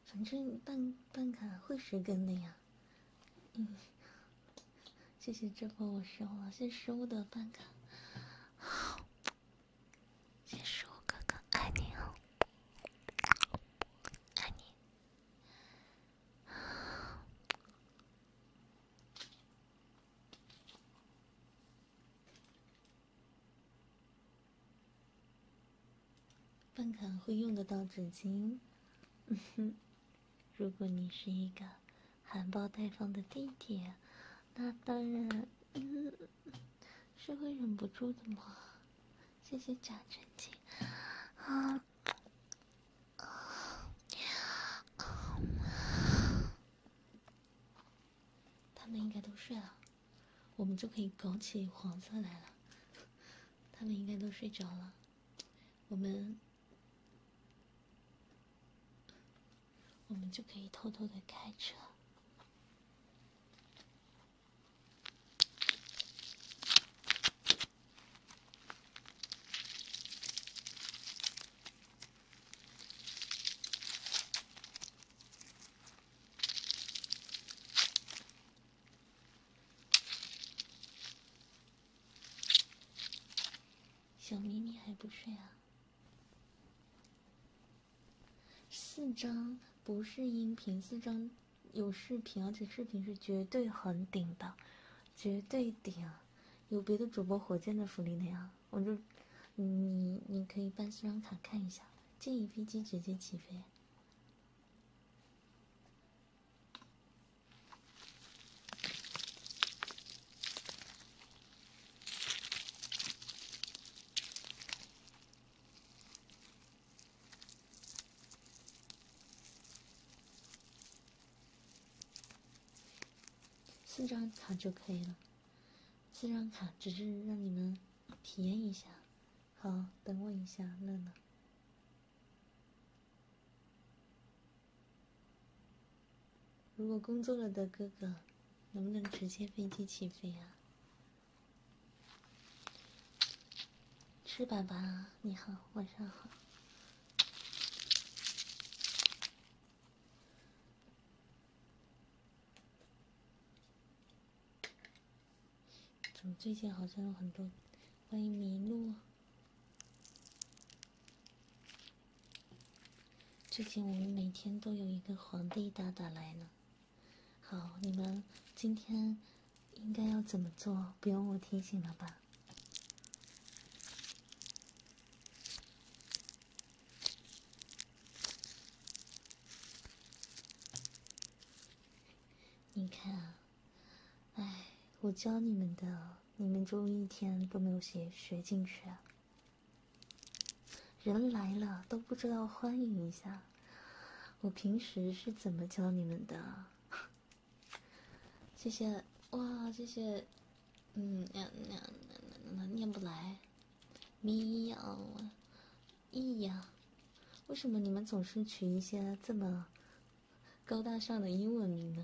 反正办卡会实更的呀。谢谢这波我收了，谢谢15的办卡。谢谢15哥哥，爱你哦，爱你。办卡会用得到纸巾。如果你是一个含苞待放的弟弟，那当然，是会忍不住的嘛。谢谢贾正经啊，他们应该都睡了，我们就可以搞起黄色来了。他们应该都睡着了，我们就可以偷偷的开车。小咪咪还不睡啊？4张不是音频，4张有视频，而且视频是绝对很顶的，绝对顶。有别的主播火箭的福利的呀，我就你可以办4张卡看一下，建议飞机直接起飞。4张卡就可以了，4张卡只是让你们体验一下。好，等我一下，乐乐。如果工作了的哥哥，能不能直接飞机起飞啊？吃粑粑，你好，晚上好。怎么最近好像有很多？欢迎麋鹿。最近我们每天都有一个皇帝大大来呢。好，你们今天应该要怎么做？不用我提醒了吧？你看啊，哎，我教你们的，你们就一天都没有学进去啊。人来了都不知道欢迎一下，我平时是怎么教你们的？谢谢哇，谢谢，念不来，咪呀，咿呀，为什么你们总是取一些这么高大上的英文名呢？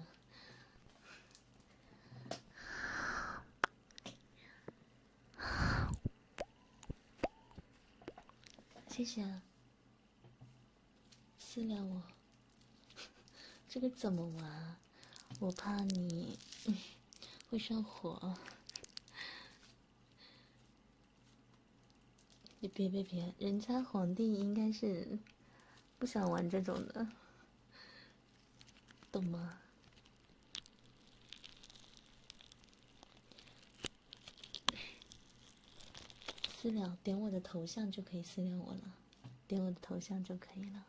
谢谢啊，私聊我，这个怎么玩？我怕你会上火。别，人家皇帝应该是不想玩这种的，懂吗？私聊，点我的头像就可以私聊我了，点我的头像就可以了。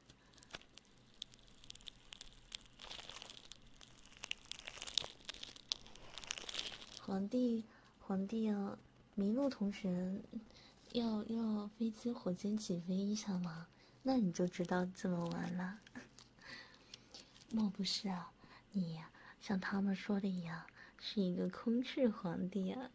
皇帝要麋鹿同学要飞机火箭起飞一下吗？那你就知道怎么玩了。莫不是啊，你呀，像他们说的一样，是一个空翅皇帝啊。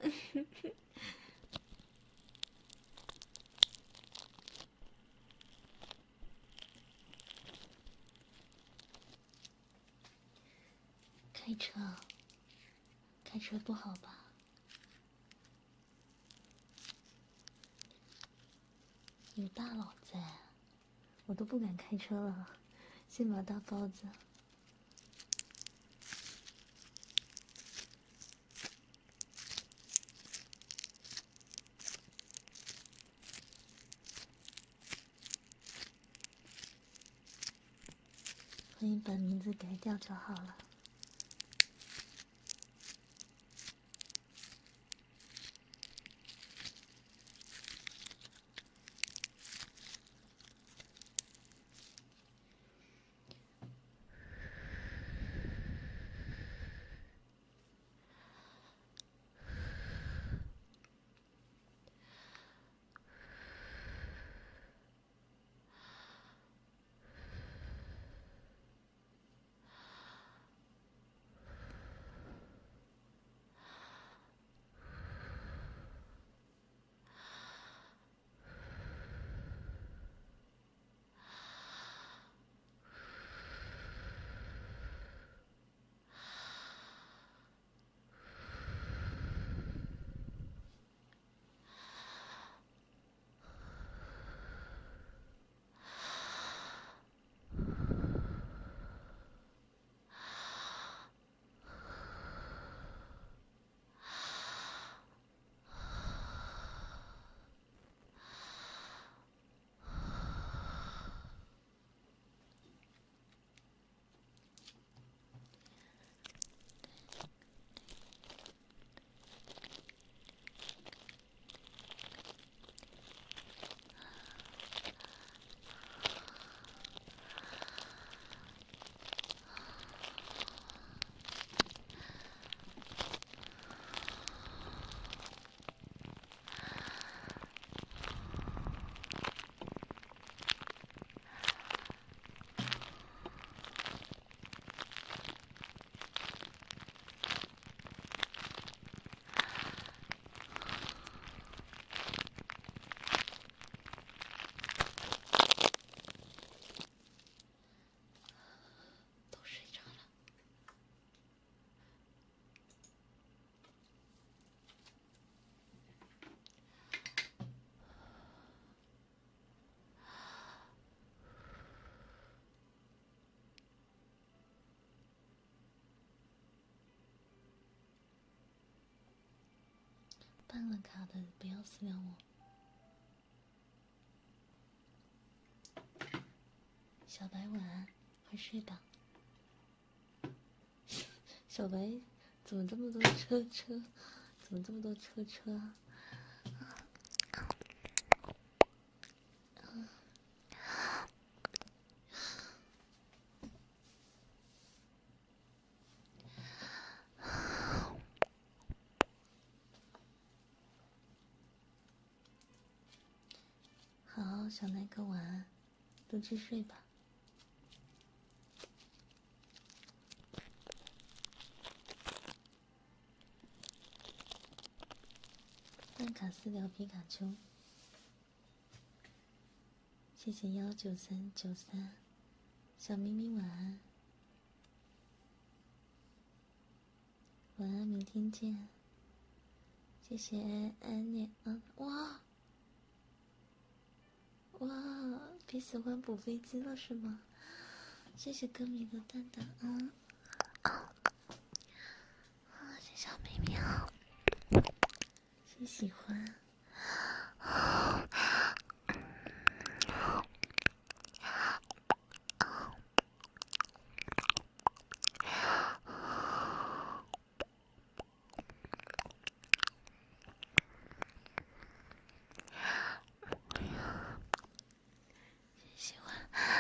开车不好吧？有大佬在，我都不敢开车了。 先把大包子。可以把名字改掉就好了。办了卡的不要私聊我。小白晚安，快睡吧。小白，怎么这么多车？怎么这么多车啊？好，小奶哥晚安，多去睡吧。办卡私聊皮卡丘，谢谢19393，小明明晚安，晚安，明天见。谢谢安念，哇，比喜欢补飞机了是吗？谢谢歌迷的蛋蛋，谢谢小明明，谢喜欢。喜欢，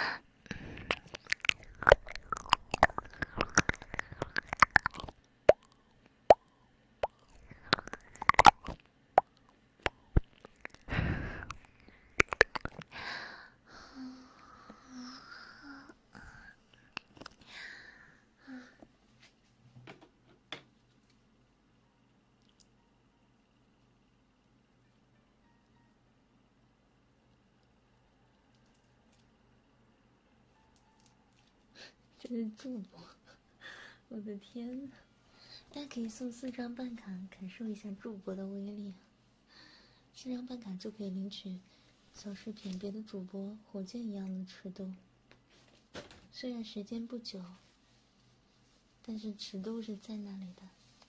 这是助播，我的天呐！大家可以送4张办卡，感受一下助播的威力。4张办卡就可以领取小视频，别的主播火箭一样的尺度， 虽然时间不久，但是尺度是在那里的。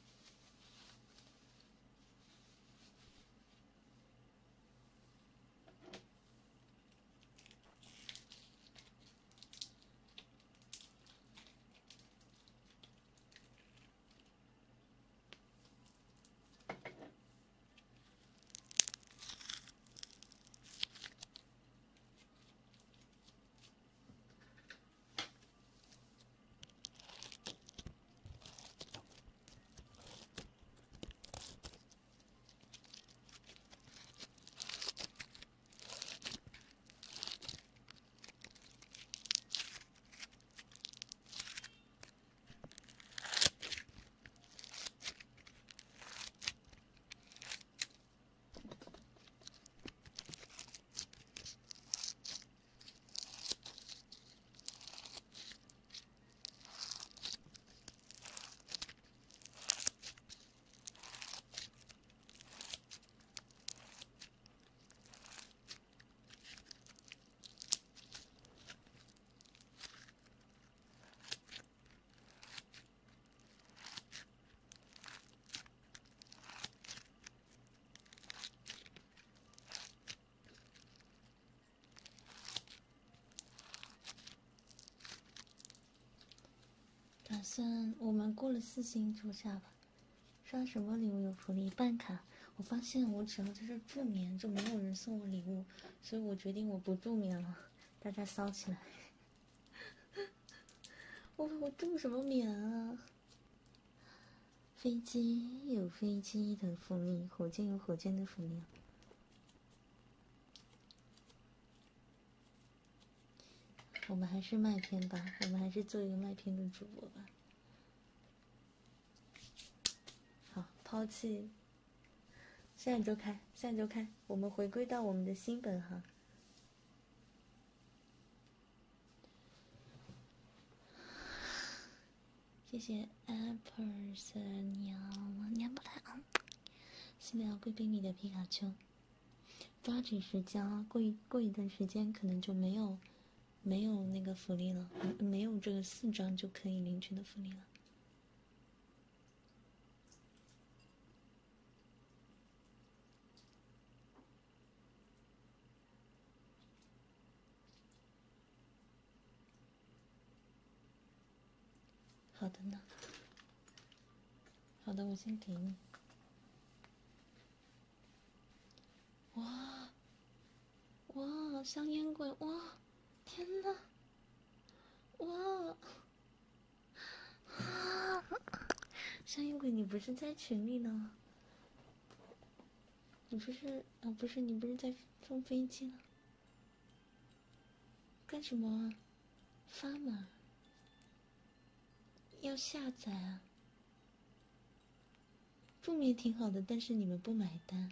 打算我们过了4星就下吧。刷什么礼物有福利？办卡。我发现我只要这是助眠，就没有人送我礼物，所以我决定我不助眠了。大家骚起来！我助什么眠啊？飞机有飞机的福利，火箭有火箭的福利。我们还是麦片吧，我们还是做一个麦片的主播吧。好，抛弃。下一周开，下一周开，我们回归到我们的新本行。谢谢 Apples 娘不来啊！谢谢贵宾里的皮卡丘。抓紧时间啊，过一段时间可能就没有那个福利了，没有这个4张就可以领取的福利了。好的呢，好的，我先给你。哇，香烟鬼，哇，天哪，哇，香烟鬼，你不是在群里呢？你不是不是，你不是在坐飞机了？干什么啊？发码？要下载啊？助眠挺好的，但是你们不买单。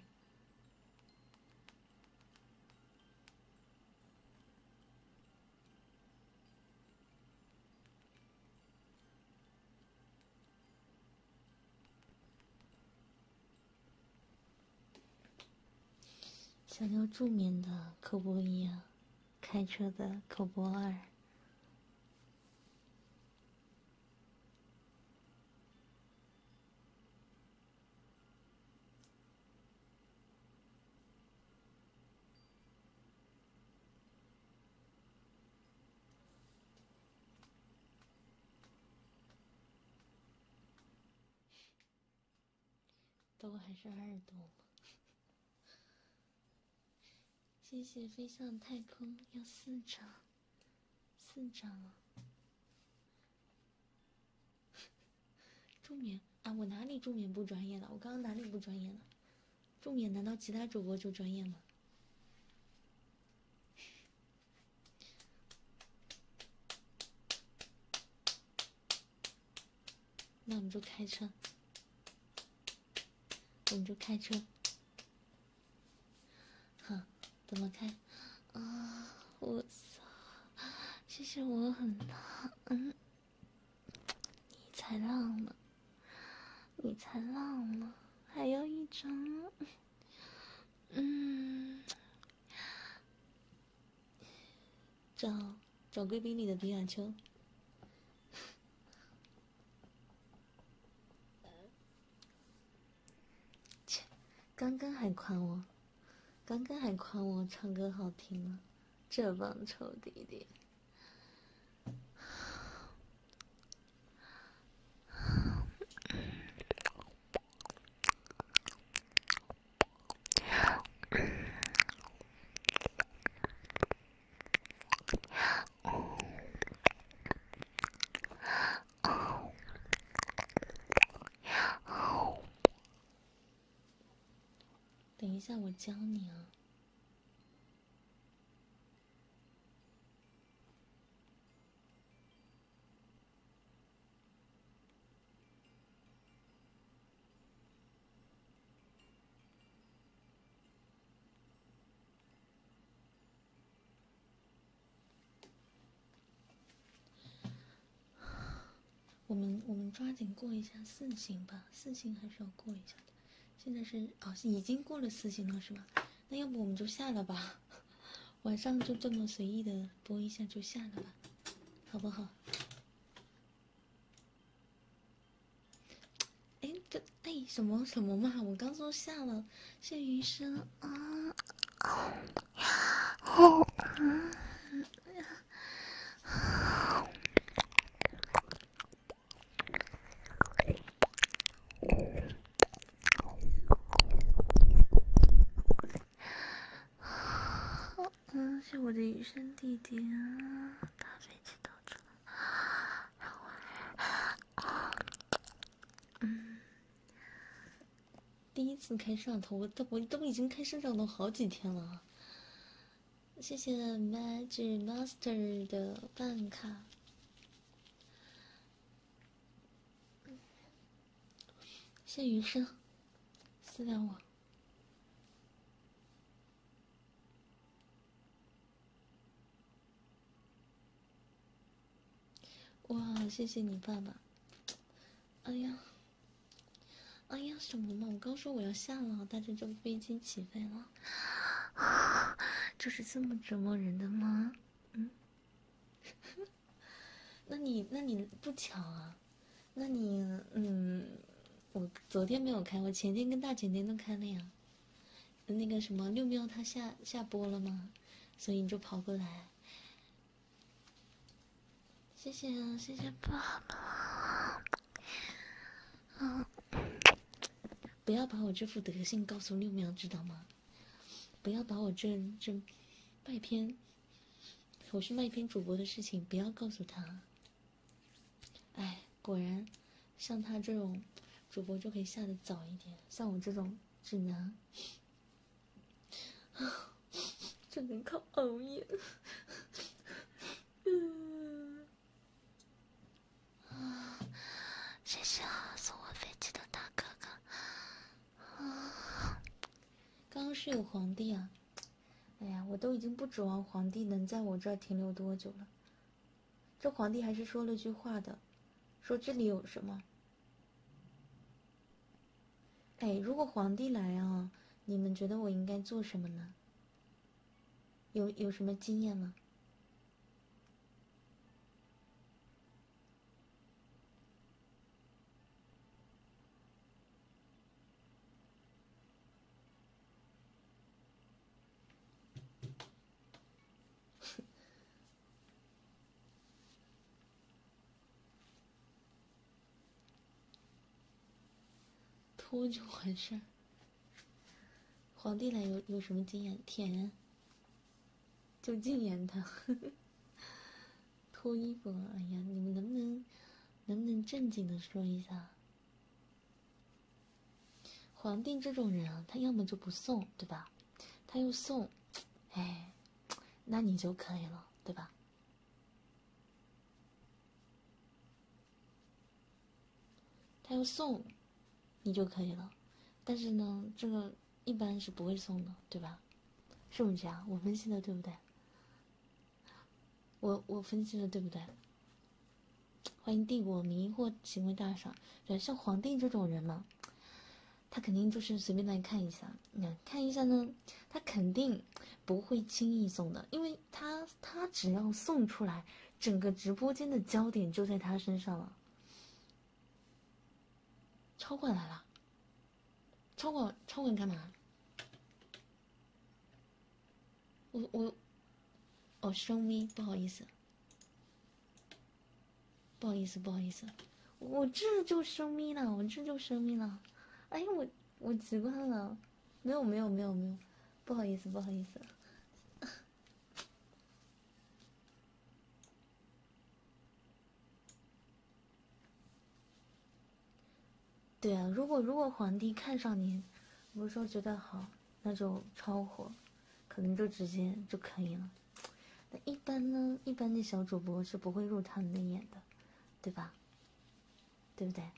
想要助眠的口播1啊，开车的口播2。都还是2多。谢谢飞向太空要4张，4张了。助眠啊，我哪里助眠不专业了？我刚刚哪里不专业了？助眠难道其他主播就专业吗？那我们就开车，好，怎么开？啊，我操！谢谢我很大，你才浪呢，还要1张， 找贵宾里的皮卡丘。切，刚刚还夸我，刚刚还夸我唱歌好听呢，这帮臭弟弟。等一下，我教你啊。我们抓紧过一下4星吧，4星还是要过一下的。现在是已经过了4星了是吧？那要不我们就下了吧，晚上就这么随意的播一下就下了吧，好不好？什么嘛？我刚说下了，谢余生啊。谢我的余生弟弟啊，搭飞机到这了。第一次开摄像头，我都已经开摄像头好几天了。谢谢 Magic Master 的办卡。谢余生，私聊我。哇，谢谢你爸爸。哎呀，什么嘛！我刚说我要下了，带着这飞机起飞了。就是这么折磨人的吗？那你不巧啊？那你我昨天没有开，我前天跟大前天都开了呀。那个什么六喵他下播了吗？所以你就跑过来。谢谢啊，谢谢爸爸。不要把我这副德性告诉六喵，知道吗？不要把我这卖片，我是卖片主播的事情，不要告诉他。哎，果然，像他这种主播就可以下得早一点，像我这种只能，只能靠熬夜。谢谢啊，送我飞机的大哥哥。刚刚是有皇帝啊，哎呀，我都已经不指望皇帝能在我这儿停留多久了。这皇帝还是说了句话的，说这里有什么？哎，如果皇帝来啊，你们觉得我应该做什么呢？有什么经验吗？脱就完事儿。皇帝来有什么经验？舔，就禁言他。脱衣服，哎呀，你们能不能正经的说一下？皇帝这种人啊，他要么就不送，对吧？他又送，哎，那你就可以了，对吧？他又送，你就可以了。但是呢，这个一般是不会送的，对吧？是不是这样？我分析的对不对？我分析的对不对？欢迎帝国迷惑行为大赏。对，像皇帝这种人嘛， 他肯定就是随便来看一下，看一下呢，他肯定不会轻易送的，因为他只要送出来，整个直播间的焦点就在他身上了。超管来了，超管干嘛？哦，声咪，不好意思，我这就声咪了，哎呀，我习惯了，没有，不好意思。对啊，如果皇帝看上你，如果说觉得好，那就超火，可能就直接就可以了。那一般呢，一般的小主播是不会入他们的眼的，对吧？对不对？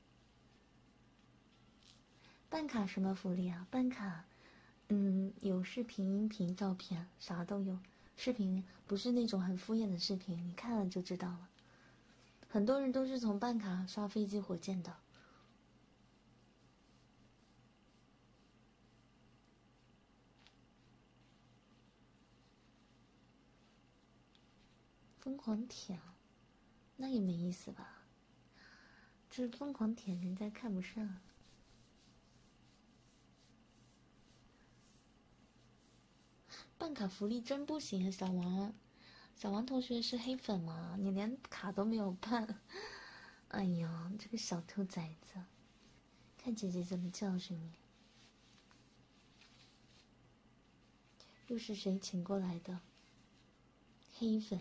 办卡什么福利啊？办卡，有视频、音频、照片，啥都有。视频不是那种很敷衍的视频，你看了就知道了。很多人都是从办卡刷飞机、火箭的。疯狂舔，那也没意思吧？这疯狂舔人家看不上。办卡福利真不行啊，小王同学是黑粉吗？你连卡都没有办，哎呀，这个小兔崽子！看姐姐怎么教训你。又是谁请过来的？黑粉。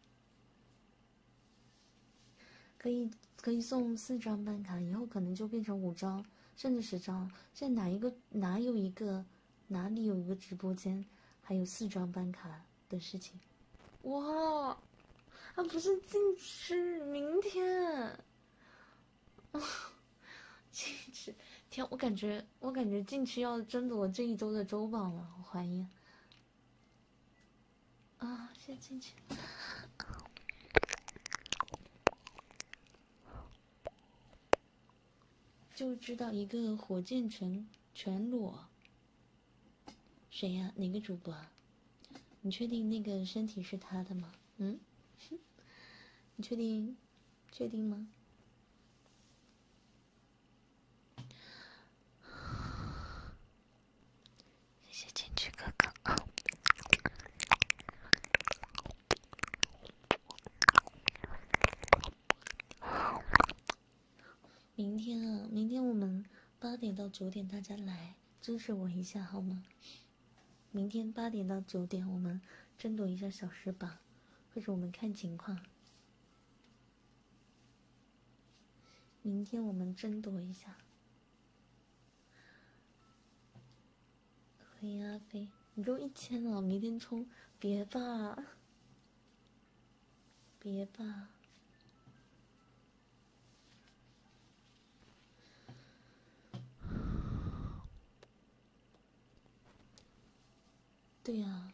可以送4张办卡，以后可能就变成5张，甚至10张。现在哪里有一个直播间还有4张办卡的事情？哇，啊不是禁吃，明天。禁吃，天，我感觉禁吃要争夺这一周的周榜了，我怀疑。啊，谢谢禁吃。就知道一个火箭全裸。谁呀？哪个主播啊？你确定那个身体是他的吗？你确定吗？谢谢进去哥哥。明天我们8点到9点大家来支持我一下好吗？明天8点到9点我们争夺一下小时榜，或者我们看情况。明天我们争夺一下。可以啊，飞，你都1000了，明天冲，别吧。对呀，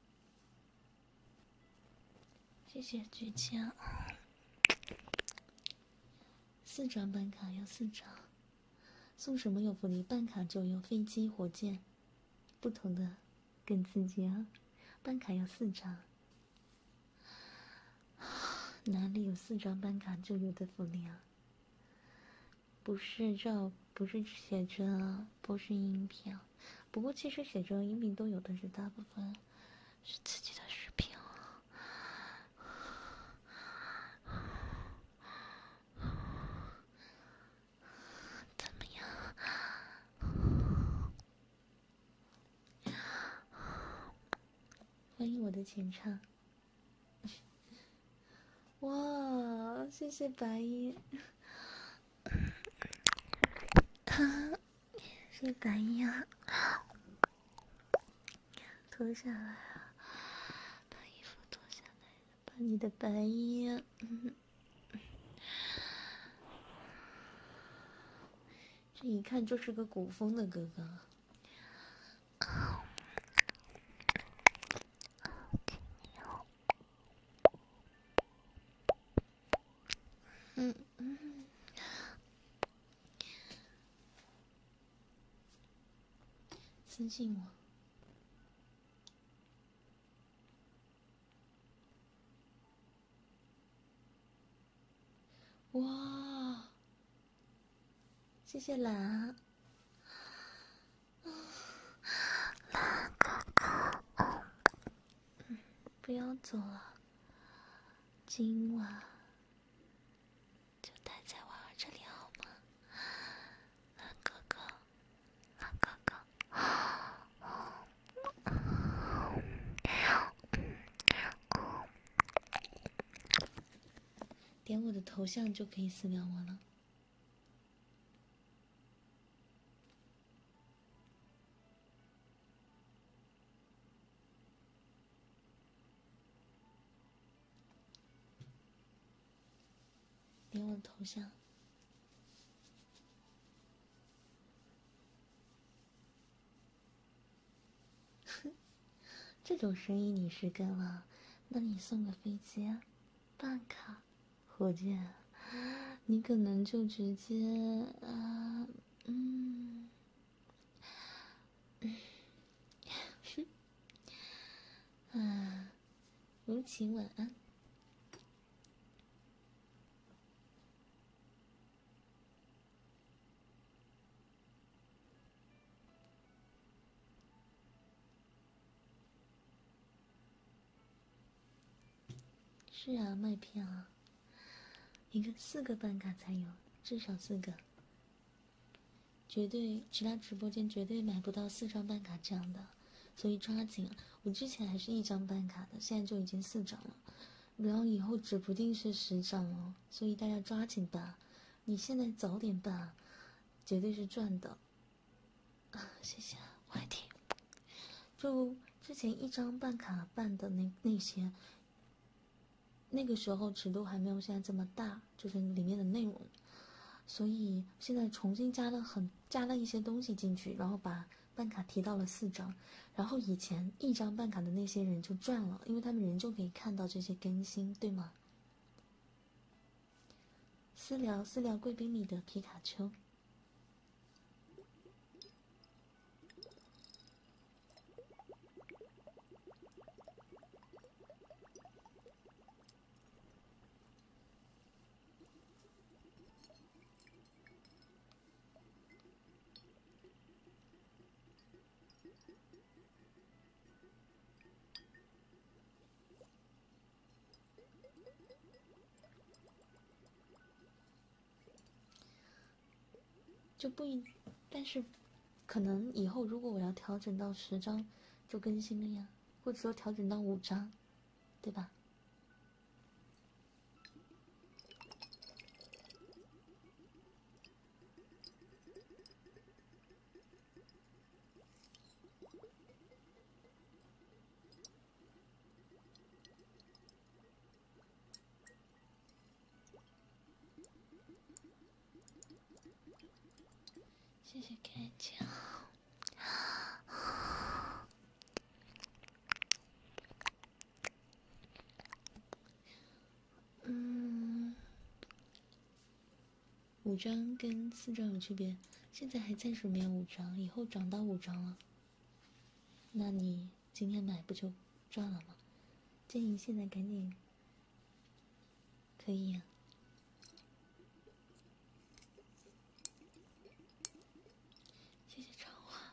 谢谢倔强。4张办卡要4张，送什么有福利？办卡就有飞机、火箭，不同的更刺激啊！办卡要4张，哪里有4张办卡就有的福利啊？不是写着不是音频，不过其实写着音频都有，但是大部分是自己的视频。怎么样？欢迎我的前唱。哇，谢谢白衣。谢谢白衣啊！脱下来啊，把衣服脱下来，把你的白衣，这一看就是个古风的哥哥。 私信我。哇，谢谢蓝。蓝哥哥，不要走了，今晚就待在婉儿这里好吗？蓝哥哥，蓝哥哥。点我的头像就可以私聊我了。点我的头像。这种生意你是干了，那你送个飞机、办卡、火箭，你可能就直接如晴晚安。是啊，麦片啊，4个办卡才有，至少4个，绝对其他直播间绝对买不到4张办卡这样的，所以抓紧啊！我之前还是1张办卡的，现在就已经4张了，然后以后指不定是10张哦，所以大家抓紧吧！你现在早点办，绝对是赚的。谢谢外地。就之前1张办卡办的那些。那个时候尺度还没有现在这么大，就是里面的内容，所以现在重新加了一些东西进去，然后把办卡提到了4张，然后以前1张办卡的那些人就赚了，因为他们人就可以看到这些更新，对吗？私聊贵宾里的皮卡丘。就不一，但是可能以后如果我要调整到10张就更新了呀，或者说调整到5张，对吧？谢谢开枪。5张跟4张有区别，现在还暂时没有5张，以后涨到5张了。那你今天买不就赚了吗？建议现在赶紧。可以呀。谢谢长话。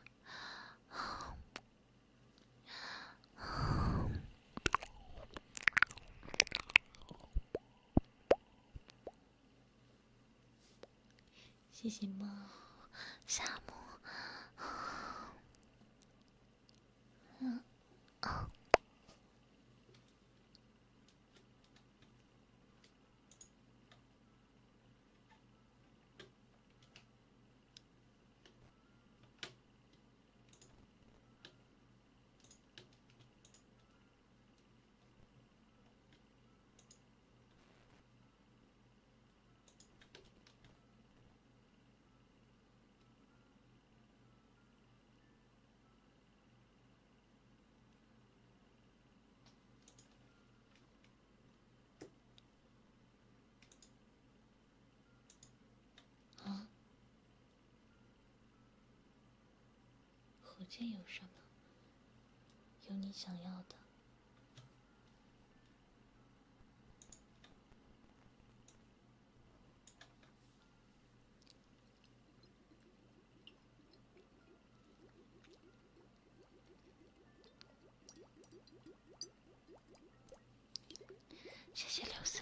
谢谢猫夏木。 件有什么？有你想要的。谢谢646。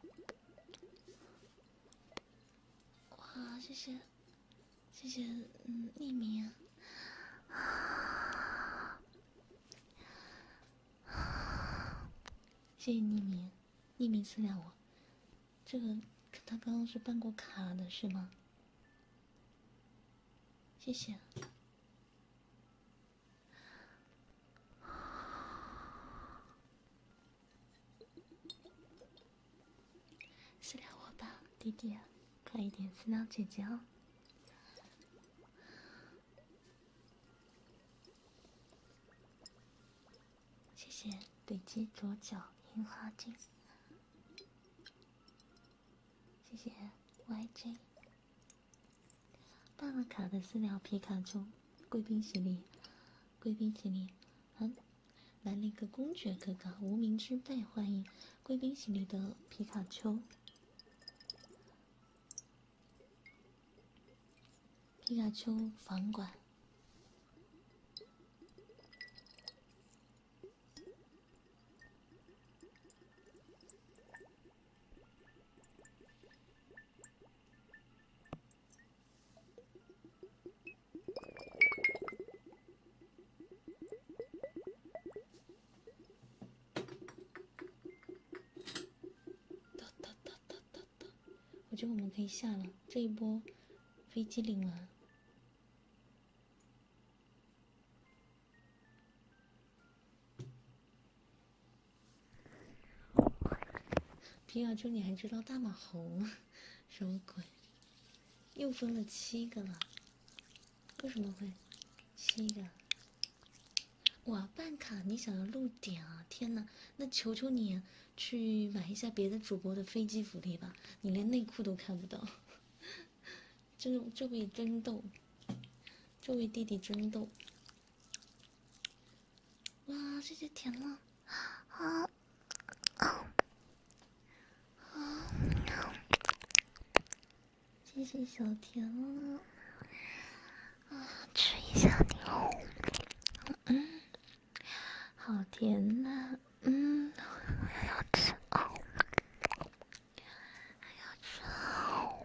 哇，谢谢，谢谢，匿名。谢谢匿名，匿名私聊我。这个他刚刚是办过卡的是吗？谢谢。私聊我吧，弟弟，快一点私聊姐姐哦。谢谢对击左脚樱花镜。谢谢 YJ。办了卡的私聊皮卡丘，贵宾席里，贵宾席里，来了一个公爵哥哥，无名之辈欢迎贵宾席里的皮卡丘。皮卡丘房管。我觉得我们可以下了，这一波飞机领完。皮卡丘，你还知道大马猴吗？什么鬼？又分了7个了，为什么会7个？哇，办卡你想要露点啊！天哪，那求求你去买一下别的主播的飞机福利吧，你连内裤都看不到。这位真逗，这位弟弟真逗。哇，谢谢甜乐。谢谢小甜乐。吃一下牛。好甜呐，还要吃哦，还要吃哦，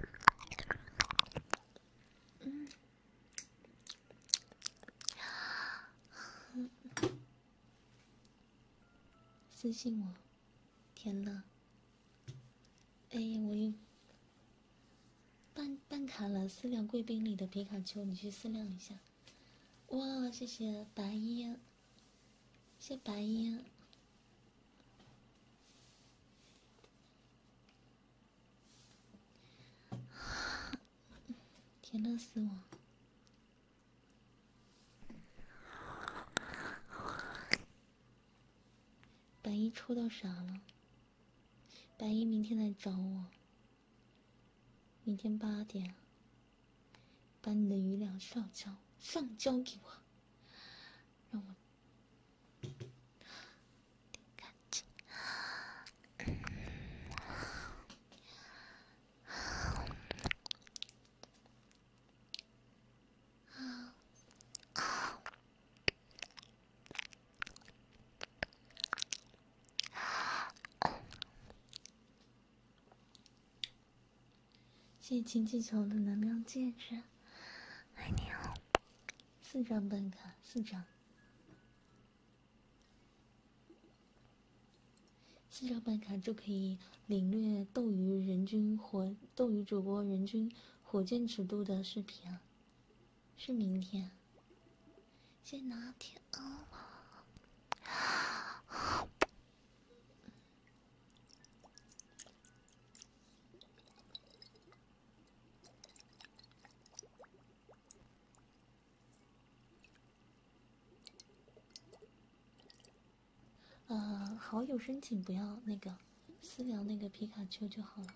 私信我，甜乐。哎，我办卡了，私聊贵宾里的皮卡丘，你去私聊一下。哇，谢谢白衣，谢白衣。甜乐死我！白衣抽到啥了？白衣明天来找我，明天8点，把你的余粮上交给我，让我干净。谢谢氢气球的能量戒指，爱你哦。4张本卡，4张，4张本卡就可以领略斗鱼主播人均火箭尺度的视频啊！是明天。谢谢拿铁哦。好友申请不要那个私聊那个皮卡丘就好了。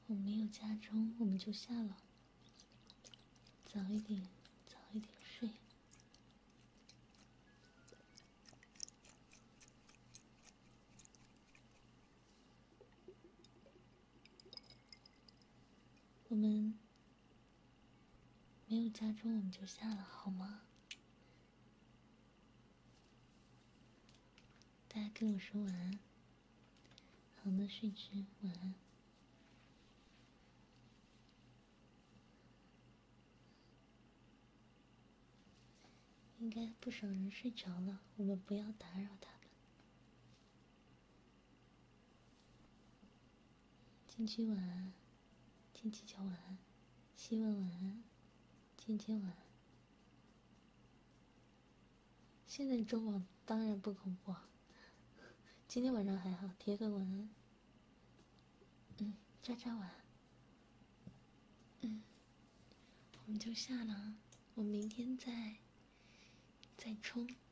我们没有加钟，我们就下了。早一点睡。我们没有加钟，我们就下了，好吗？大家跟我说晚安。好的，睡之晚安。应该不少人睡着了，我们不要打扰他们。金居晚安，金鸡脚晚安，希望晚安，尖尖晚安。现在中网当然不恐怖，今天晚上还好，贴个晚安。渣渣晚安。我们就下了，我明天再冲。